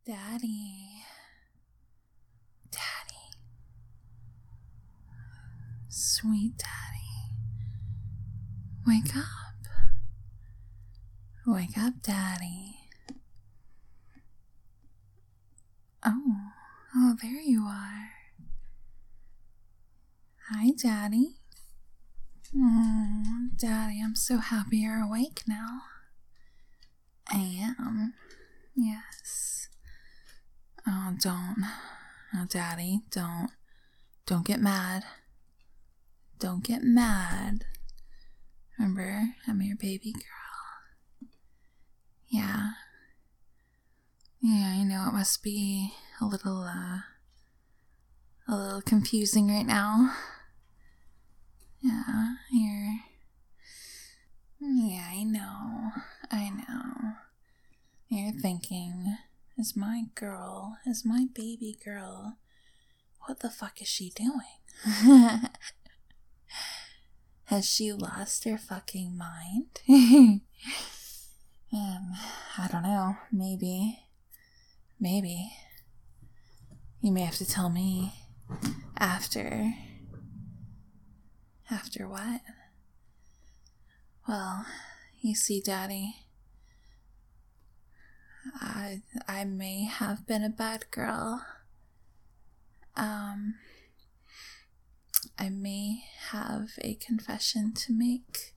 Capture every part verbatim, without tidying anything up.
Daddy. Daddy. Sweet Daddy. Wake up. Wake up, Daddy. Oh, oh, there you are. Hi, Daddy. Oh, Daddy, I'm so happy you're awake now. I am. Yes. Oh, don't. Oh, Daddy, don't. Don't get mad. Don't get mad. Remember, I'm your baby girl. Yeah. Yeah, I know it must be a little, uh, a little confusing right now. Yeah, you're... Yeah, I know. I know. You're thinking, is my girl, is my baby girl, what the fuck is she doing? Has she lost her fucking mind? um, I don't know. Maybe. Maybe. You may have to tell me after. After what? Well, you see, Daddy, I I may have been a bad girl. Um, I may have a confession to make.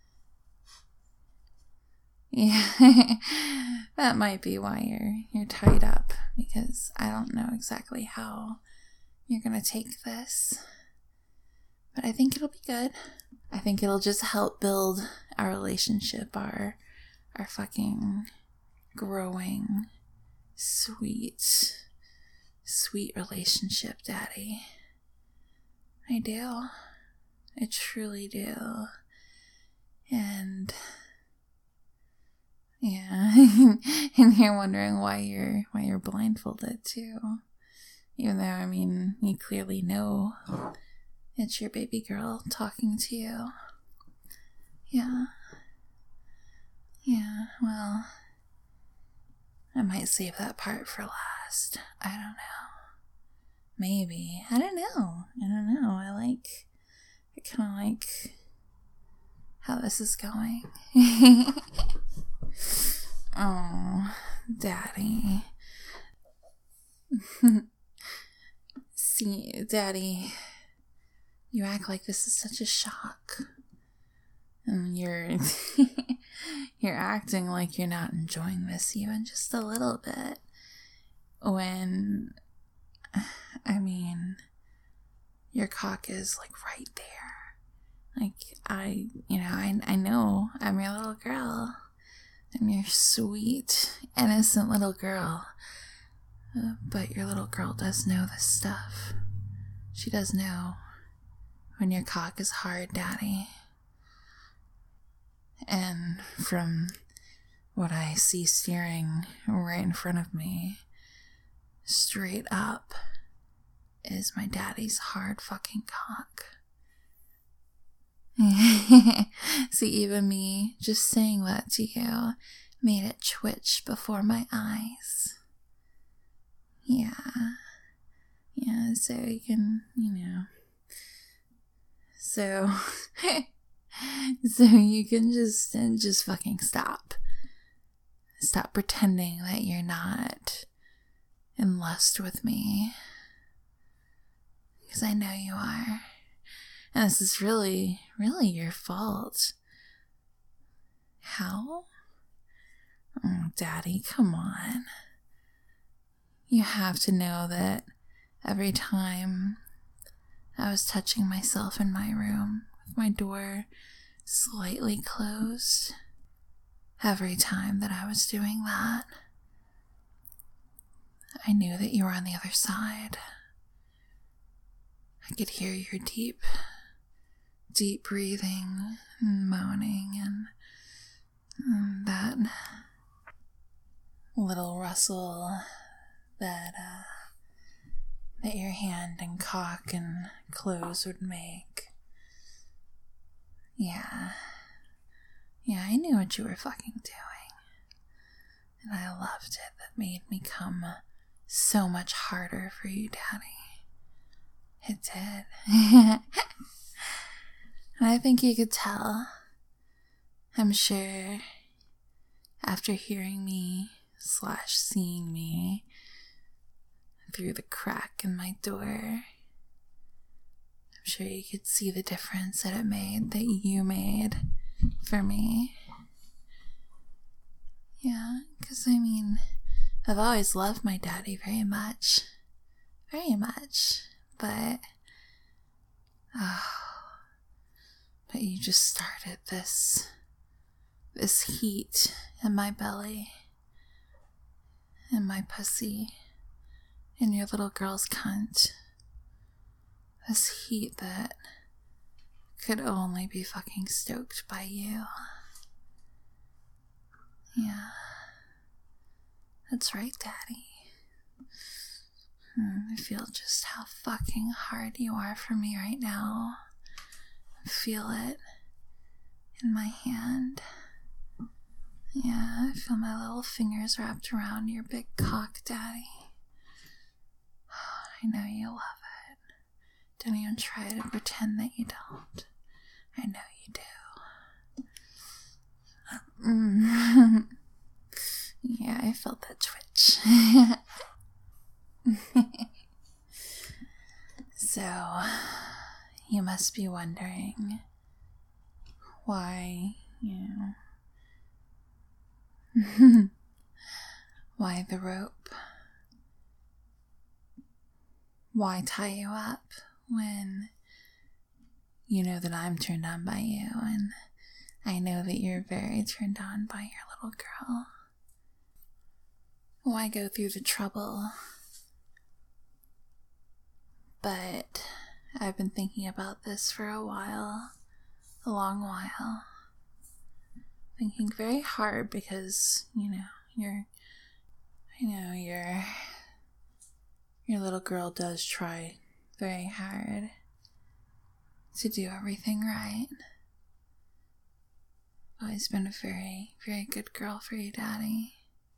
Yeah, that might be why you're you're tied up, because I don't know exactly how you're gonna take this. But I think it'll be good. I think it'll just help build our relationship, our our fucking growing, sweet, sweet relationship, Daddy. I do. I truly do. And yeah, and you're wondering why you're why you're blindfolded too. Even though, I mean, you clearly know it's your baby girl talking to you. Yeah. Yeah, well, I might save that part for last. I don't know. Maybe. I don't know. I don't know. I like, I kind of like how this is going. Oh, Daddy. See, Daddy, you act like this is such a shock. And you're you're acting like you're not enjoying this even just a little bit. When, I mean, your cock is like right there. Like, I, you know, I, I know I'm your little girl. I'm your sweet, innocent little girl. Uh, but your little girl does know this stuff. She does know when your cock is hard, Daddy. And from what I see staring right in front of me, straight up, is my daddy's hard fucking cock. See, even me just saying that to you made it twitch before my eyes. Yeah. Yeah, so you can, you know. So, so you can just, just fucking stop. Stop pretending that you're not in lust with me. Because I know you are. And this is really, really your fault. How? Oh, Daddy, come on. You have to know that every time I was touching myself in my room with my door slightly closed, every time that I was doing that, I knew that you were on the other side. I could hear your deep, deep breathing and moaning and, and that little rustle that, uh, that your hand and cock and clothes would make. Yeah. Yeah, I knew what you were fucking doing. And I loved it. That made me come so much harder for you, Daddy. It did. And I think you could tell. I'm sure after hearing me slash seeing me through the crack in my door, I'm sure you could see the difference that it made, that you made for me. Yeah, because I mean, I've always loved my daddy very much. Very much. But, oh, but you just started this, this heat in my belly, in my pussy, in your little girl's cunt. This heat that could only be fucking stoked by you. Yeah. That's right, Daddy. Hmm, I feel just how fucking hard you are for me right now. I feel it in my hand. Yeah, I feel my little fingers wrapped around your big cock, Daddy. I know you love it. Don't even try to pretend that you don't. I know you do. Mm. Yeah, I felt that twitch. So, you must be wondering why, you know, why the rope? Why tie you up when you know that I'm turned on by you, and I know that you're very turned on by your little girl? Why go through the trouble? But I've been thinking about this for a while, a long while. Thinking very hard because, you know, you're, I know your, your little girl does try very hard to do everything right. Always been a very, very good girl for you, Daddy.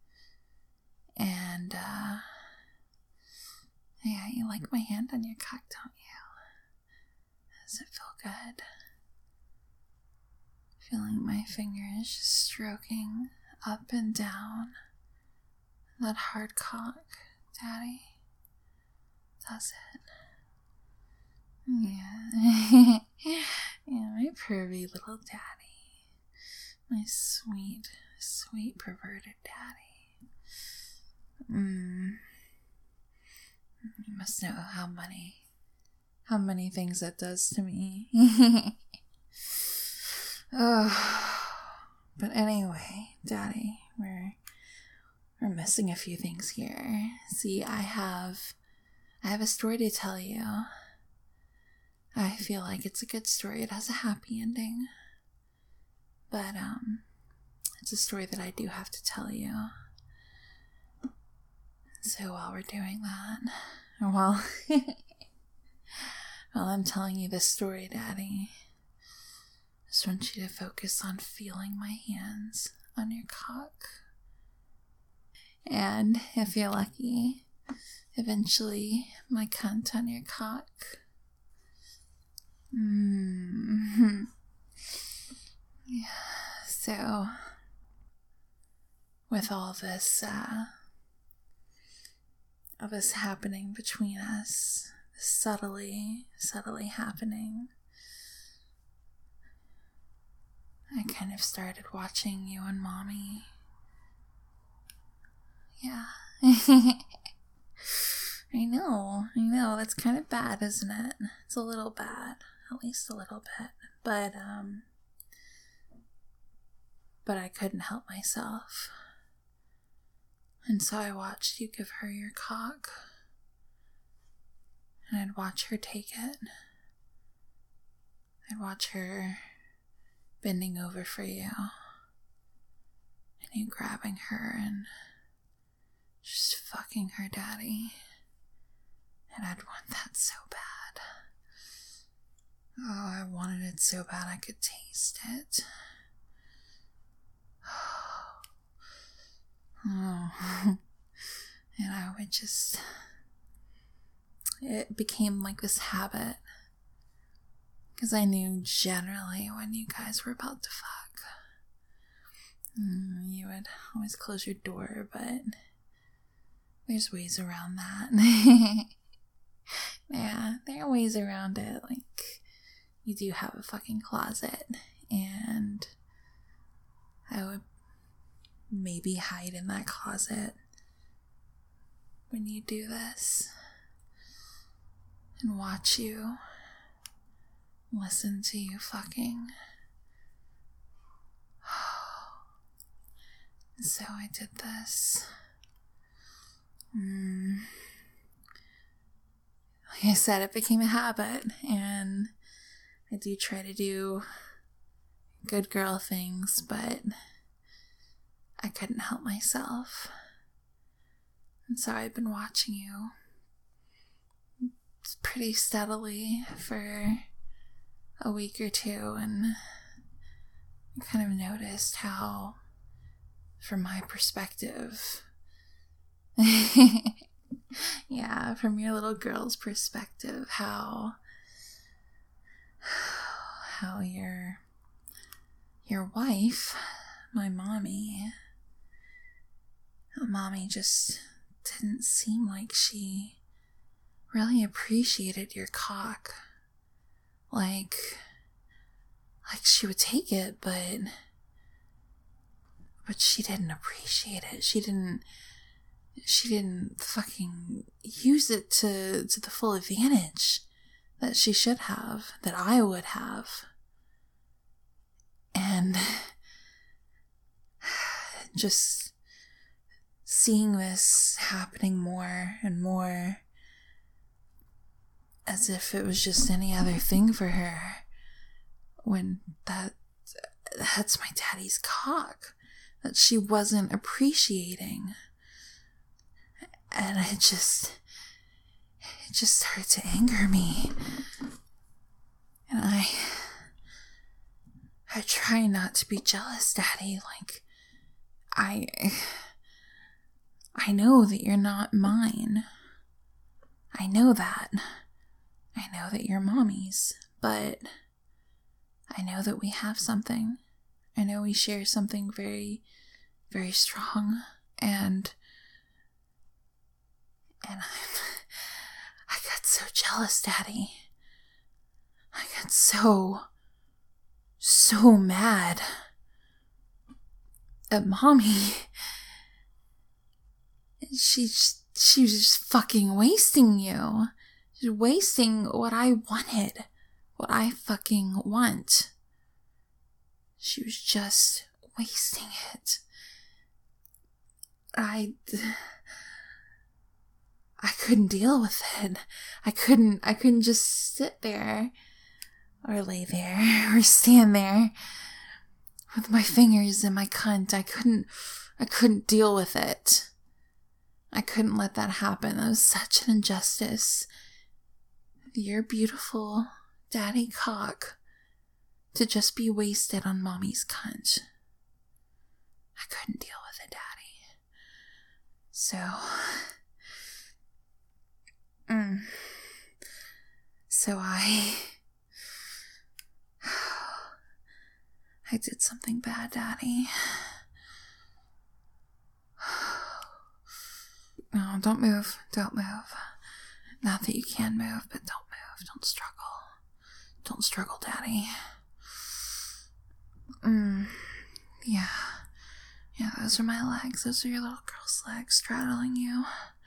And, uh, yeah, you like my hand on your cock, don't you? Does it feel good? Feeling my fingers just stroking up and down that hard cock, Daddy? Does it? Yeah. Yeah, my pervy little daddy. My sweet, sweet perverted daddy. Mmm. You must know how many, how many things that does to me. Oh, but anyway, Daddy, we're we're missing a few things here. See, I have, I have a story to tell you. I feel like it's a good story. It has a happy ending, but um, it's a story that I do have to tell you. So while we're doing that, or while, while I'm telling you this story, Daddy, I just want you to focus on feeling my hands on your cock. And if you're lucky, eventually my cunt on your cock. Mm-hmm. Yeah, so with all this, uh, of this happening between us, subtly, subtly happening, I kind of started watching you and Mommy. Yeah. I know, I know, that's kind of bad, isn't it? It's a little bad, at least a little bit, but, um, but I couldn't help myself. And so I watched you give her your cock, and I'd watch her take it. I'd watch her bending over for you, and you grabbing her and just fucking her, Daddy. And I'd want that so bad. Oh, I wanted it so bad I could taste it. Oh. And I would just, it became like this habit. Because I knew generally when you guys were about to fuck. You would always close your door, but there's ways around that. Yeah, there are ways around it. Like, you do have a fucking closet, and I would maybe hide in that closet when you do this and watch you, listen to you fucking. So I did this. Mm. Like I said, it became a habit, and I do try to do good girl things, but I couldn't help myself. And so I've been watching you pretty steadily for a week or two, and I kind of noticed how, from my perspective, yeah, from your little girl's perspective, how how your your wife, my mommy, mommy just didn't seem like she really appreciated your cock. Like, like she would take it, but but she didn't appreciate it. She didn't she didn't fucking use it to to the full advantage that she should have, that I would have. And just seeing this happening more and more, as if it was just any other thing for her, when that that's my daddy's cock that she wasn't appreciating. And it just it just started to anger me. And I I try not to be jealous, Daddy. Like, I I know that you're not mine. I know that. I know that you're Mommy's, but I know that we have something. I know we share something very, very strong, and and I'm, I got so jealous, Daddy. I got so, so mad at Mommy. She, she was just fucking wasting you. She's wasting what I wanted. What I fucking want. She was just wasting it. I... I couldn't deal with it. I couldn't, I couldn't just sit there, or lay there, or stand there with my fingers in my cunt. I couldn't, I couldn't deal with it. I couldn't let that happen. That was such an injustice. Your beautiful daddy cock to just be wasted on Mommy's cunt. I couldn't deal with it, Daddy. So... Mm. So I... I did something bad, Daddy. No, don't move. Don't move. Not that you can move, but don't move. Don't struggle. Don't struggle, Daddy. Mm. Yeah. Yeah, those are my legs. Those are your little girl's legs straddling you.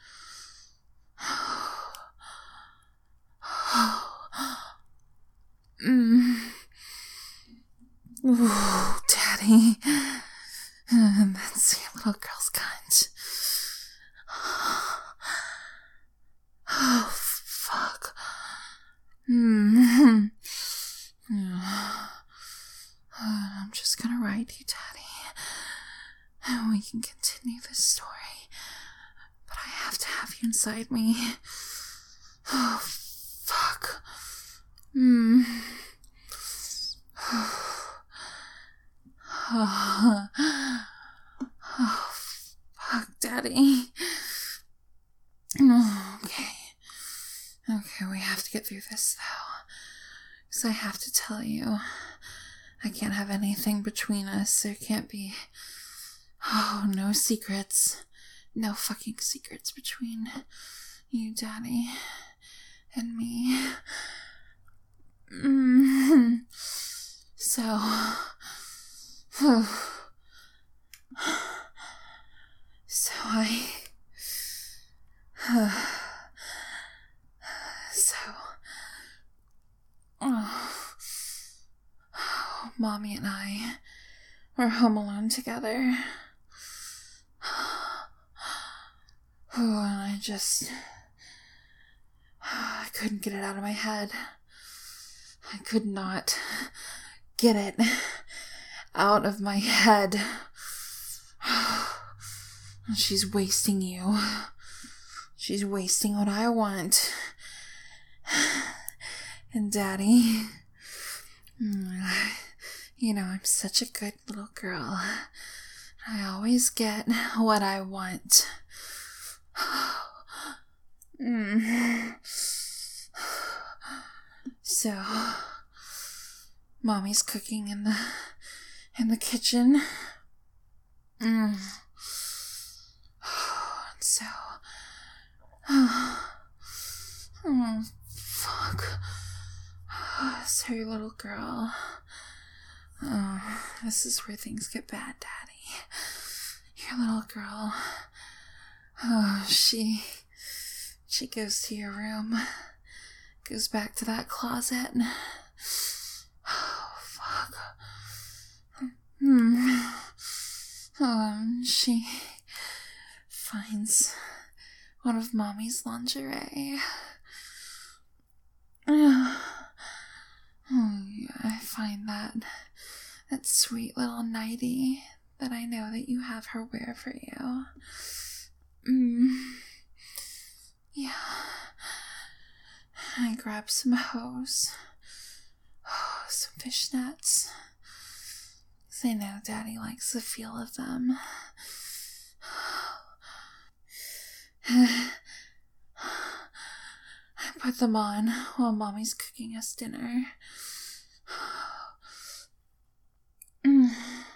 Mm. Ooh, Daddy. And that's your little girl's cunt. Oh, fuck. Mm. I'm just gonna ride you, Daddy. And we can continue this story. But I have to have you inside me. Oh, fuck. Hmm. Oh, Fuck, Daddy. Oh, okay. Okay, we have to get through this, though. Because I have to tell you, I can't have anything between us. There can't be... Oh, no secrets. No fucking secrets between you, Daddy, and me. Mm. So... So I... So... Oh, Mommy and I were home alone together. Oh, and I just... I couldn't get it out of my head. I could not get it out of my head. She's wasting you. She's wasting what I want. And Daddy, you know, I'm such a good little girl. I always get what I want. Mm. So, Mommy's cooking in the in the kitchen. Mm. So, oh, oh fuck. So your little girl. Oh, this is where things get bad, Daddy. Your little girl. Oh, she... She goes to your room. Goes back to that closet. Oh, fuck. Hmm. Um, she finds one of Mommy's lingerie. Oh, yeah, I find that that sweet little nightie that I know that you have her wear for you. Mm. Yeah. I grab some hose. Oh, some fishnets. Because I know Daddy likes the feel of them. I put them on while Mommy's cooking us dinner. Mm.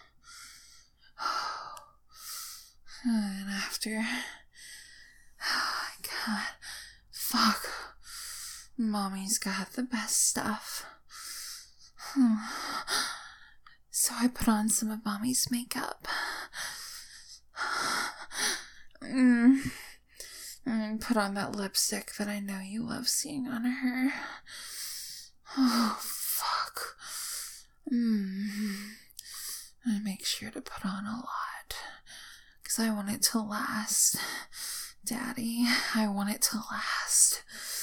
And after... Oh, God. Fuck. Mommy's got the best stuff. So I put on some of Mommy's makeup. Mm. And put on that lipstick that I know you love seeing on her. Oh, fuck. Mm. I make sure to put on a lot. Because I want it to last. Daddy, I want it to last.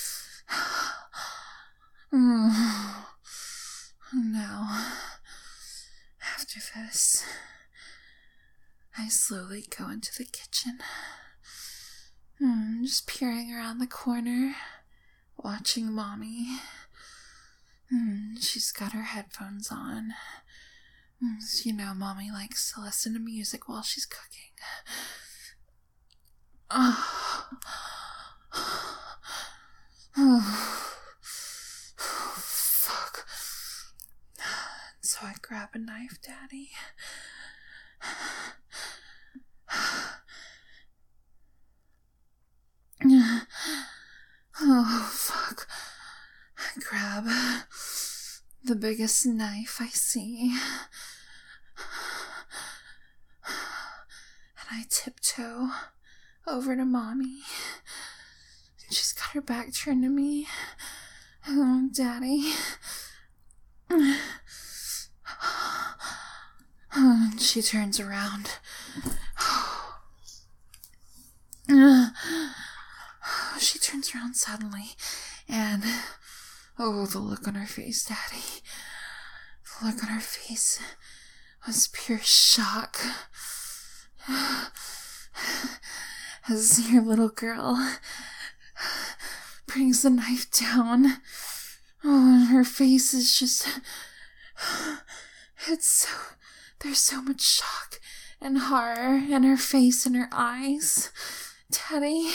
Mm. Now, after this, I slowly go into the kitchen. Mm, just peering around the corner, watching Mommy. Mm, she's got her headphones on. Mm, so you know, Mommy likes to listen to music while she's cooking. Oh. Oh. Fuck. So I grab a knife, Daddy. Oh, fuck. I grab the biggest knife I see. And I tiptoe over to Mommy. She's got her back turned to me. Oh, Daddy. And she turns around. She turns around suddenly, and oh, the look on her face, Daddy. The look on her face was pure shock. As your little girl brings the knife down, oh, and her face is just, it's so, there's so much shock and horror in her face and her eyes. Daddy.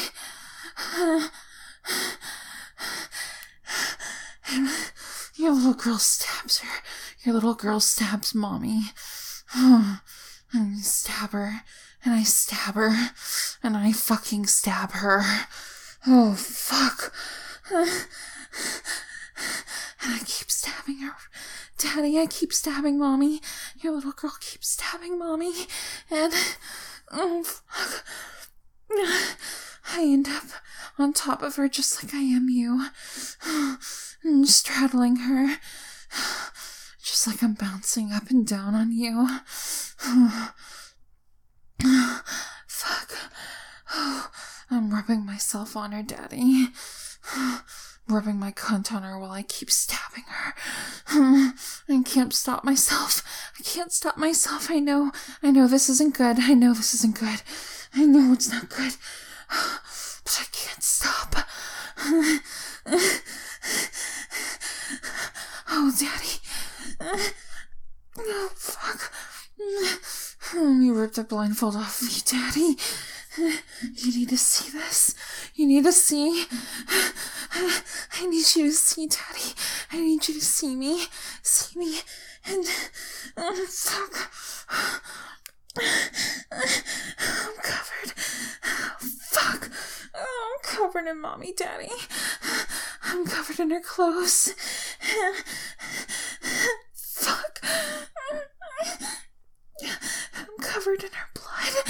And your little girl stabs her. Your little girl stabs Mommy. And I stab her. And I stab her. And I fucking stab her. Oh, fuck. And I keep stabbing her. Daddy, I keep stabbing Mommy. Your little girl keeps stabbing Mommy. And, oh, fuck. I end up on top of her just like I am you. And straddling her. Just like I'm bouncing up and down on you. Fuck. I'm rubbing myself on her, Daddy. Rubbing my cunt on her while I keep stabbing her. I can't stop myself. I can't stop myself. I know. I know this isn't good. I know this isn't good. I know it's not good. But I can't stop. Oh, Daddy. Oh, fuck. Let me rip the blindfold off of you, Daddy. You need to see this. You need to see. I need you to see, Daddy. I need you to see me. See me. And, oh, fuck. I'm covered. Oh, fuck. Oh, I'm covered in Mommy, Daddy. I'm covered in her clothes. Fuck. I'm covered in her blood.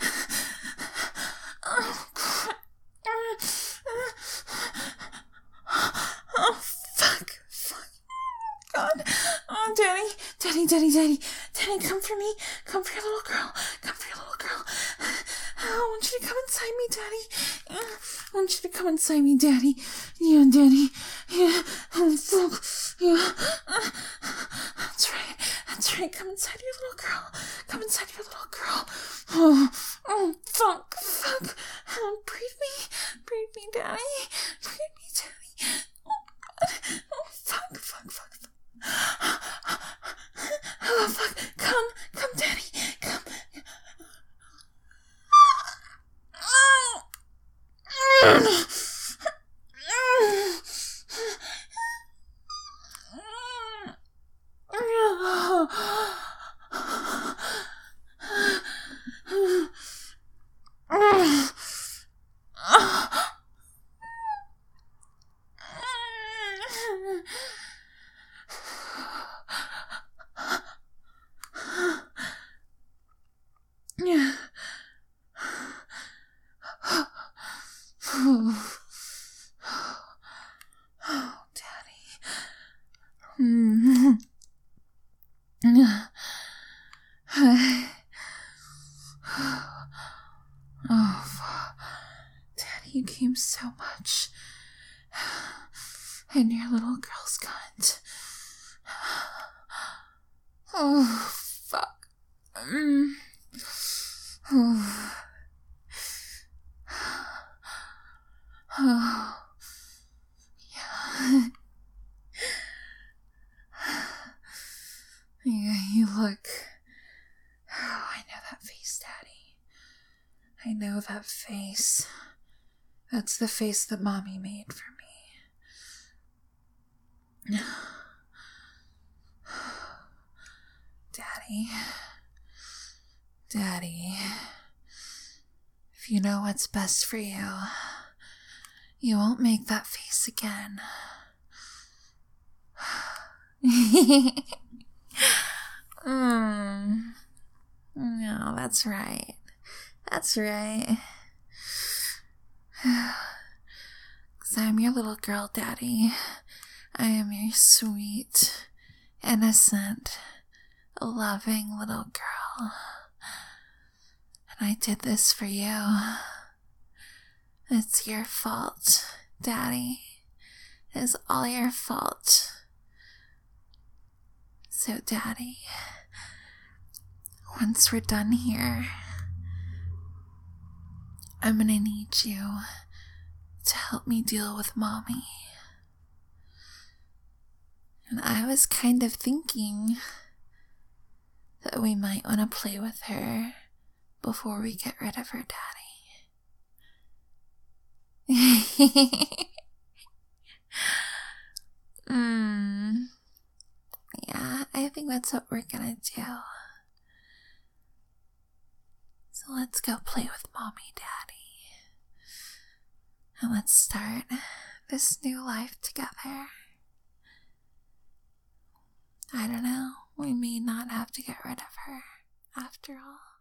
Oh, God. Oh, fuck. Fuck. God. Oh, Daddy. Daddy, Daddy, Daddy. Daddy, come for me. Come for your little girl. Come for your little girl. I want you to come inside me, Daddy. I want you to come inside me, Daddy. Yeah, Daddy. Yeah. Oh, fuck. Yeah. That's right. That's right. Come inside your little girl. Come inside your little girl. Oh, oh, fuck. Fuck. Oh, breathe me. Breathe me, Daddy. Breathe me, Daddy. Oh, God. Oh, fuck. Fuck, fuck, fuck. Oh, fuck. Come. Come, Daddy. Come. You came so much. And your little girl's cunt. Oh, fuck. Mm. Oh. Oh. Yeah. Yeah, you look. Oh, I know that face, Daddy. I know that face. That's the face that Mommy made for me. Daddy. Daddy. If you know what's best for you, you won't make that face again. mm. No, that's right. That's right. Because I'm your little girl, Daddy. I am your sweet, innocent, loving little girl. And I did this for you. It's your fault, Daddy. It's all your fault. So, Daddy, once we're done here, I'm gonna need you to help me deal with Mommy. And I was kind of thinking that we might want to play with her before we get rid of her daddy. Hmm. Yeah, I think that's what we're gonna do. So let's go play with mommy, daddy. And let's start this new life together. I don't know, we may not have to get rid of her after all.